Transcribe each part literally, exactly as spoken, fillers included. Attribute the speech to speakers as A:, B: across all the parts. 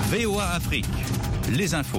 A: V O A Afrique, les infos.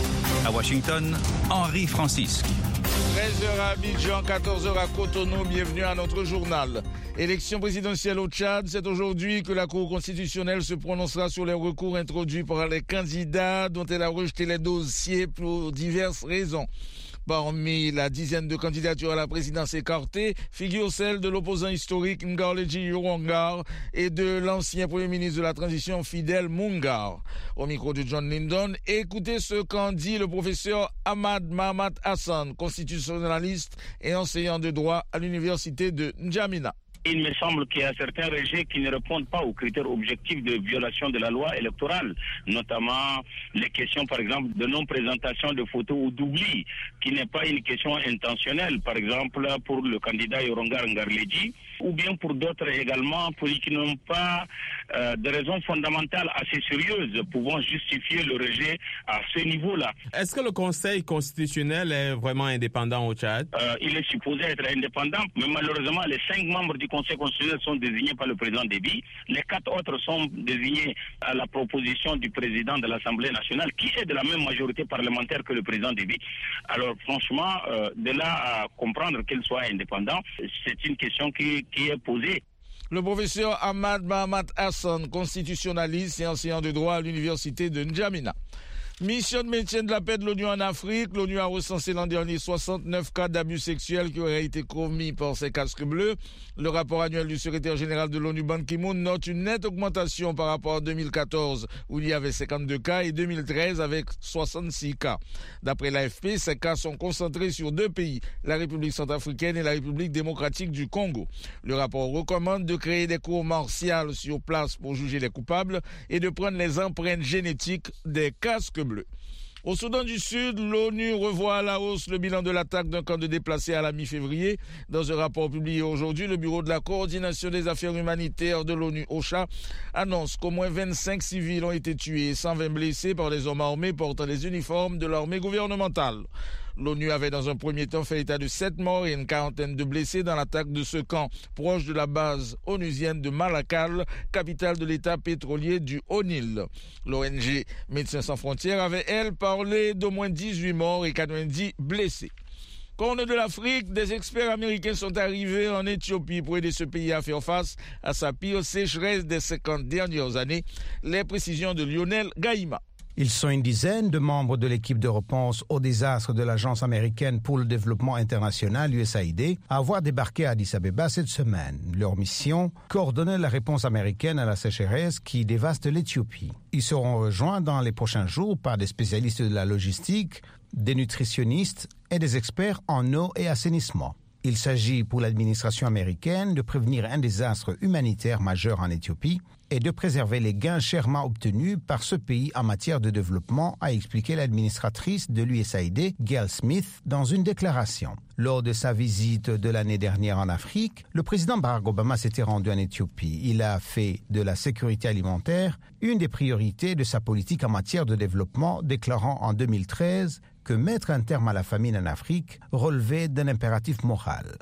A: À Washington, Henri Francisque.
B: treize heures à Abidjan, quatorze heures à Cotonou, bienvenue à notre journal. Élection présidentielle au Tchad, c'est aujourd'hui que la Cour constitutionnelle se prononcera sur les recours introduits par les candidats dont elle a rejeté les dossiers pour diverses raisons. Parmi la dizaine de candidatures à la présidence écartées, figure celle de l'opposant historique Ngarleji Yorongar et de l'ancien premier ministre de la transition Fidel Mungar. Au micro de John Lyndon, écoutez ce qu'en dit le professeur Ahmad Mahamat Hassan, constitutionnaliste et enseignant de droit à l'université de N'Djamena.
C: Il me semble qu'il y a certains rejets qui ne répondent pas aux critères objectifs de violation de la loi électorale, notamment les questions, par exemple, de non-présentation de photos ou d'oubli, qui n'est pas une question intentionnelle, par exemple, pour le candidat Yorongar Ngarleji, ou bien pour d'autres également, pour qui n'ont pas euh, de raisons fondamentales assez sérieuses pouvant justifier le rejet à ce niveau-là.
D: Est-ce que le Conseil constitutionnel est vraiment indépendant au Tchad?
C: euh, Il est supposé être indépendant, mais malheureusement, les cinq membres du Conseil constitutionnel sont désignés par le président Déby. Les quatre autres sont désignés à la proposition du président de l'Assemblée nationale, qui est de la même majorité parlementaire que le président Déby. Alors franchement, euh, de là à comprendre qu'il soit indépendant, c'est une question qui, qui est posée.
B: Le professeur Ahmad Mahamat Hassan, constitutionnaliste et enseignant de droit à l'université de N'Djamena. Mission de maintien de la paix de l'ONU en Afrique. L'ONU a recensé l'an dernier soixante-neuf cas d'abus sexuels qui auraient été commis par ces casques bleus. Le rapport annuel du secrétaire général de l'ONU, Ban Ki-moon, note une nette augmentation par rapport à deux mille quatorze, où il y avait cinquante-deux cas, et deux mille treize avec soixante-six cas. D'après l'A F P, ces cas sont concentrés sur deux pays, la République centrafricaine et la République démocratique du Congo. Le rapport recommande de créer des cours martiales sur place pour juger les coupables et de prendre les empreintes génétiques des casques bleus. Au Soudan du Sud, l'ONU revoit à la hausse le bilan de l'attaque d'un camp de déplacés à la mi-février. Dans un rapport publié aujourd'hui, le Bureau de la coordination des affaires humanitaires de l'ONU, OCHA, annonce qu'au moins vingt-cinq civils ont été tués et cent vingt blessés par des hommes armés portant les uniformes de l'armée gouvernementale. L'ONU avait dans un premier temps fait état de sept morts et une quarantaine de blessés dans l'attaque de ce camp proche de la base onusienne de Malakal, capitale de l'état pétrolier du Haut-Nil. L'O N G Médecins sans frontières avait, elle, parlé d'au moins dix-huit morts et quatre-vingt-dix blessés. Corne de l'Afrique, des experts américains sont arrivés en Éthiopie pour aider ce pays à faire face à sa pire sécheresse des cinquante dernières années. Les précisions de Lionel Gaïma.
E: Ils sont une dizaine de membres de l'équipe de réponse au désastre de l'Agence américaine pour le développement international, U S A I D, à avoir débarqué à Addis Abeba cette semaine. Leur mission, coordonner la réponse américaine à la sécheresse qui dévaste l'Éthiopie. Ils seront rejoints dans les prochains jours par des spécialistes de la logistique, des nutritionnistes et des experts en eau et assainissement. Il s'agit pour l'administration américaine de prévenir un désastre humanitaire majeur en Éthiopie et de préserver les gains chèrement obtenus par ce pays en matière de développement, a expliqué l'administratrice de l'U S A I D, Gail Smith, dans une déclaration. Lors de sa visite de l'année dernière en Afrique, le président Barack Obama s'était rendu en Éthiopie. Il a fait de la sécurité alimentaire une des priorités de sa politique en matière de développement, déclarant en deux mille treize que mettre un terme à la famine en Afrique relevait d'un impératif moral.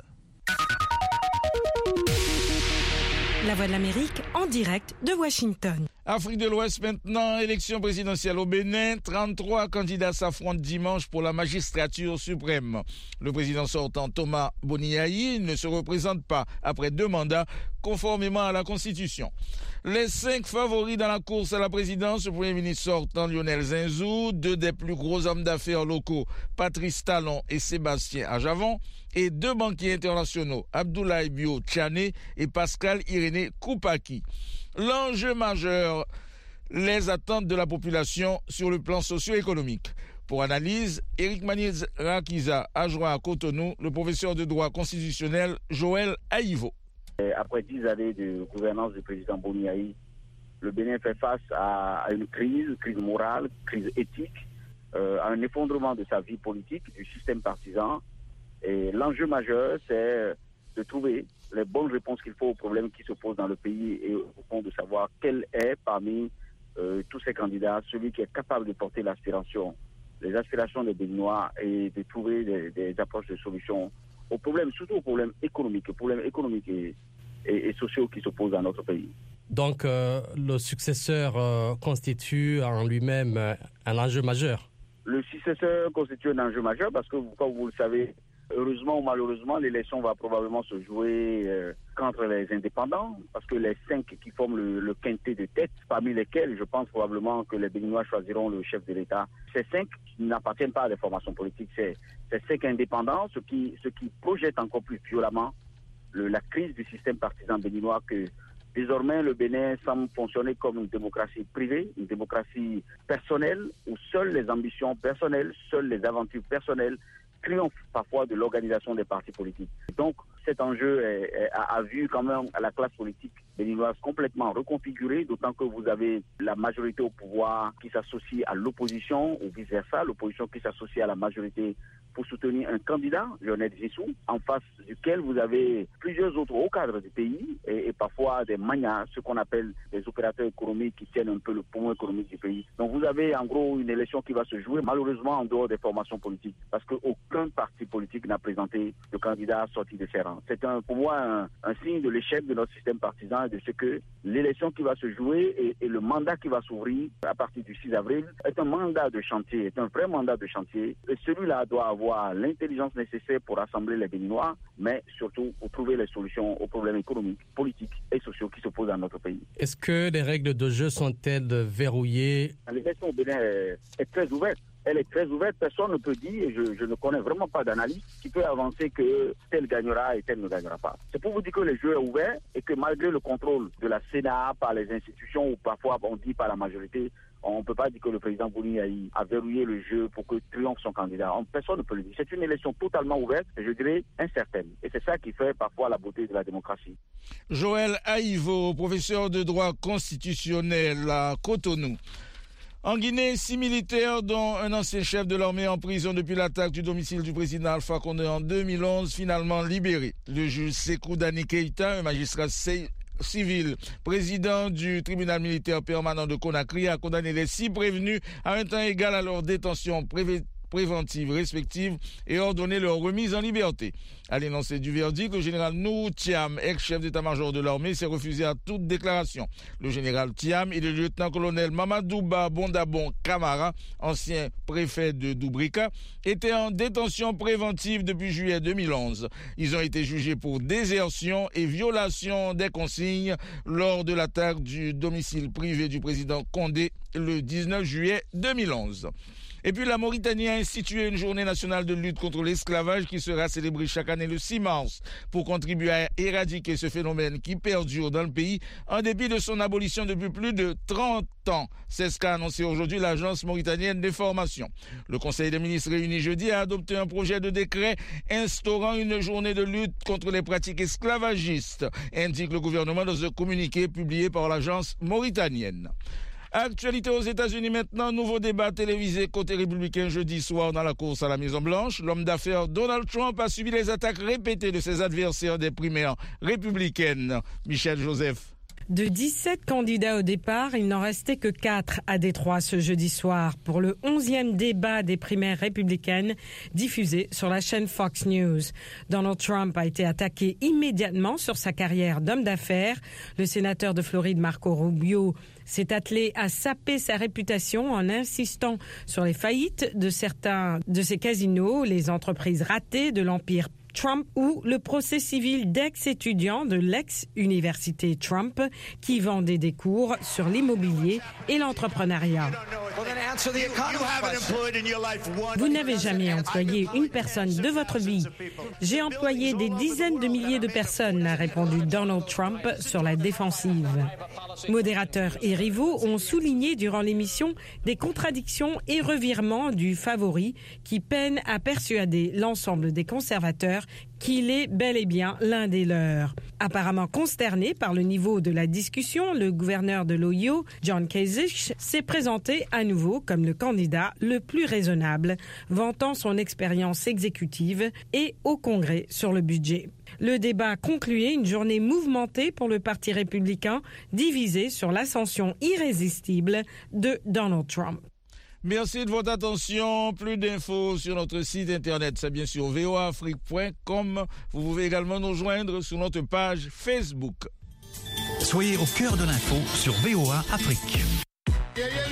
F: La Voix de l'Amérique en direct de Washington.
B: Afrique de l'Ouest maintenant, élection présidentielle au Bénin. trente-trois candidats s'affrontent dimanche pour la magistrature suprême. Le président sortant Thomas Boniaï ne se représente pas après deux mandats conformément à la Constitution. Les cinq favoris dans la course à la présidence, le premier ministre sortant Lionel Zinsou, deux des plus gros hommes d'affaires locaux, Patrice Talon et Sébastien Ajavon, et deux banquiers internationaux, Abdoulaye Bio Tchané et Pascal Irénée Koupaki. L'enjeu majeur, les attentes de la population sur le plan socio-économique. Pour analyse, Éric Maniz Rakiza a joint à Cotonou le professeur de droit constitutionnel Joël Aïvo.
G: Après dix années de gouvernance du président Boniaï, le Bénin fait face à une crise, crise morale, crise éthique, euh, à un effondrement de sa vie politique, du système partisan. Et l'enjeu majeur, c'est de trouver les bonnes réponses qu'il faut aux problèmes qui se posent dans le pays et au fond de savoir quel est parmi euh, tous ces candidats celui qui est capable de porter l'aspiration, les aspirations des Béninois et de trouver des, des approches de solutions aux problèmes, surtout aux problèmes économiques, aux problèmes économiques et, et, et sociaux qui se posent dans notre pays.
H: Donc euh, le successeur euh, constitue en lui-même euh, un enjeu majeur.
G: Le successeur constitue un enjeu majeur parce que, comme vous le savez, heureusement ou malheureusement, l'élection va probablement se jouer euh, contre les indépendants, parce que les cinq qui forment le, le quintet de tête, parmi lesquels je pense probablement que les Béninois choisiront le chef de l'État, ces cinq n'appartiennent pas à des formations politiques, c'est ces cinq indépendants, ce qui, ce qui projette encore plus violemment le, la crise du système partisan béninois que désormais le Bénin semble fonctionner comme une démocratie privée, une démocratie personnelle, où seules les ambitions personnelles, seules les aventures personnelles triomphe parfois de l'organisation des partis politiques. Donc cet enjeu est, est, a, a vu quand même la classe politique béninoise complètement reconfigurée, d'autant que vous avez la majorité au pouvoir qui s'associe à l'opposition ou vice-versa, l'opposition qui s'associe à la majorité pour soutenir un candidat, Lionel Zissou, en face duquel vous avez plusieurs autres hauts cadres du pays et, et parfois des manias, ce qu'on appelle des opérateurs économiques qui tiennent un peu le poumon économique du pays. Donc vous avez en gros une élection qui va se jouer malheureusement en dehors des formations politiques parce qu'aucun parti politique n'a présenté de candidat sorti de ses rangs. C'est un, pour moi un, un signe de l'échec de notre système partisan et de ce que l'élection qui va se jouer et, et le mandat qui va s'ouvrir à partir du six avril est un mandat de chantier, est un vrai mandat de chantier. Et celui-là doit avoir l'intelligence nécessaire pour rassembler les Béninois, mais surtout pour trouver les solutions aux problèmes économiques, politiques et sociaux qui se posent dans notre pays.
H: Est-ce que les règles de jeu sont-elles verrouillées?
G: L'élection au Bénin est, est très ouverte. Elle est très ouverte, personne ne peut dire, et je, je ne connais vraiment pas d'analyste qui peut avancer que tel gagnera et tel ne gagnera pas. C'est pour vous dire que le jeu est ouvert et que malgré le contrôle de la Sénat par les institutions ou parfois on dit par la majorité, on ne peut pas dire que le président Bouni a verrouillé le jeu pour que triomphe son candidat. Personne ne peut le dire. C'est une élection totalement ouverte et je dirais incertaine. Et c'est ça qui fait parfois la beauté de la démocratie.
B: Joël Aïvo, professeur de droit constitutionnel à Cotonou. En Guinée, six militaires, dont un ancien chef de l'armée en prison depuis l'attaque du domicile du président Alpha Condé en deux mille onze, finalement libérés. Le juge Sékou Dani Keïta, un magistrat civil, président du tribunal militaire permanent de Conakry, a condamné les six prévenus à un temps égal à leur détention préventive préventives respectives et ordonner leur remise en liberté. À l'énoncé du verdict, le général Nou Thiam, ex-chef d'état-major de l'armée, s'est refusé à toute déclaration. Le général Thiam et le lieutenant-colonel Mamadouba Bondabon Camara, ancien préfet de Doubrika, étaient en détention préventive depuis juillet deux mille onze. Ils ont été jugés pour désertion et violation des consignes lors de l'attaque du domicile privé du président Condé le dix-neuf juillet deux mille onze. Et puis la Mauritanie a institué une journée nationale de lutte contre l'esclavage qui sera célébrée chaque année le six mars pour contribuer à éradiquer ce phénomène qui perdure dans le pays en dépit de son abolition depuis plus de trente ans. C'est ce qu'a annoncé aujourd'hui l'Agence mauritanienne des formations. Le Conseil des ministres réuni jeudi a adopté un projet de décret instaurant une journée de lutte contre les pratiques esclavagistes, indique le gouvernement dans un communiqué publié par l'Agence mauritanienne. Actualité aux États-Unis maintenant, nouveau débat télévisé côté républicain jeudi soir dans la course à la Maison-Blanche. L'homme d'affaires Donald Trump a subi les attaques répétées de ses adversaires des primaires républicaines. Michel Joseph.
F: De dix-sept candidats au départ, il n'en restait que quatre à Détroit ce jeudi soir pour le onzième débat des primaires républicaines diffusé sur la chaîne Fox News. Donald Trump a été attaqué immédiatement sur sa carrière d'homme d'affaires. Le sénateur de Floride, Marco Rubio, s'est attelé à saper sa réputation en insistant sur les faillites de certains de ses casinos, les entreprises ratées de l'empire Trump ou le procès civil d'ex-étudiants de l'ex-université Trump qui vendaient des cours sur l'immobilier et l'entrepreneuriat. Vous n'avez jamais employé une personne de votre vie. J'ai employé des dizaines de milliers de personnes, a répondu Donald Trump sur la défensive. Modérateurs et rivaux ont souligné durant l'émission des contradictions et revirements du favori qui peine à persuader l'ensemble des conservateurs qu'il est bel et bien l'un des leurs. Apparemment consterné par le niveau de la discussion, le gouverneur de l'Ohio, John Kasich, s'est présenté à nouveau comme le candidat le plus raisonnable, vantant son expérience exécutive et au Congrès sur le budget. Le débat concluait une journée mouvementée pour le Parti républicain, divisé sur l'ascension irrésistible de Donald Trump.
B: Merci de votre attention. Plus d'infos sur notre site internet, c'est bien sûr v o a afrique point com. Vous pouvez également nous joindre sur notre page Facebook.
A: Soyez au cœur de l'info sur V O A Afrique.
I: Yeah, yeah.